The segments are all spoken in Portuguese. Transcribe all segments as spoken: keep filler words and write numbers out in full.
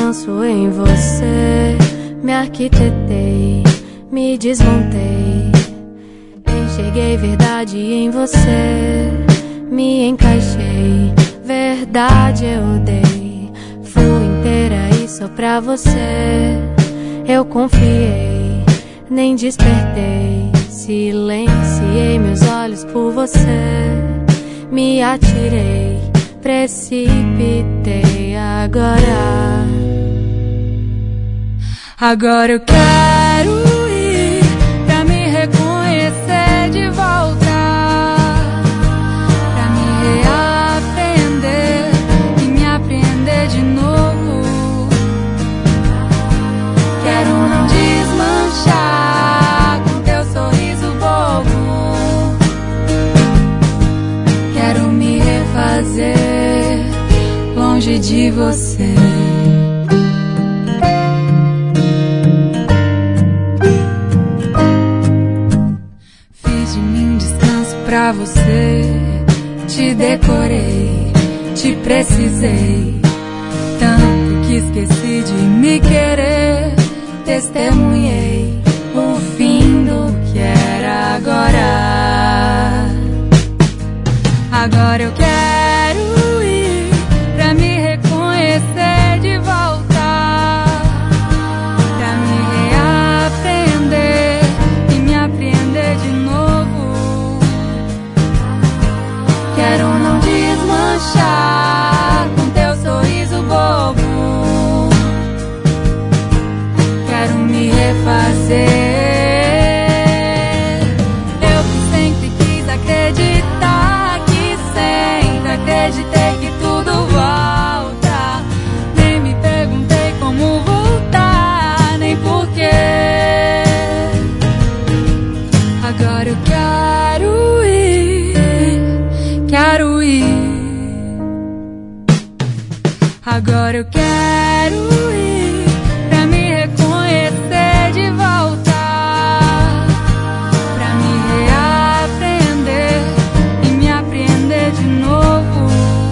descanso em você. Me arquitetei, me desmontei, enxerguei verdade em você. Me encaixei, verdade eu dei, fui inteira e só pra você. Eu confiei, nem despertei, silenciei meus olhos por você. Me atirei, precipitei agora. Agora eu quero ir pra me reconhecer de volta, pra me reaprender e me apreender de novo. Quero não desmanchar com teu sorriso bobo. Quero me refazer longe de você. Pra você, te decorei, te precisei, tanto que esqueci de me querer. Testemunhei o fim do que era agora. Agora eu quero ir pra me reconhecer de volta, pra me reaprender e me apreender de novo. Quero não desmanchar com teu sorriso bobo. Quero me refazer. Eu que sempre quis acreditar, que sempre acreditei que tudo volta. Nem me perguntei como voltar, nem porquê. Agora eu quero ir, quero ir. Agora eu quero ir pra me reconhecer de volta, pra me reaprender e me apreender de novo.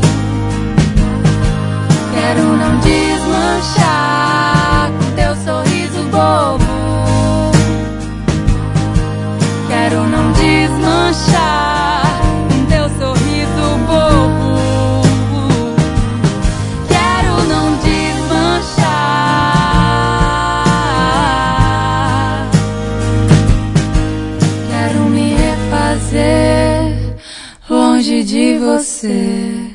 Quero não desmanchar com teu sorriso bobo. Quero não desmanchar com teu sorriso bobo. Quero não desmanchar. Quero me refazer longe de você.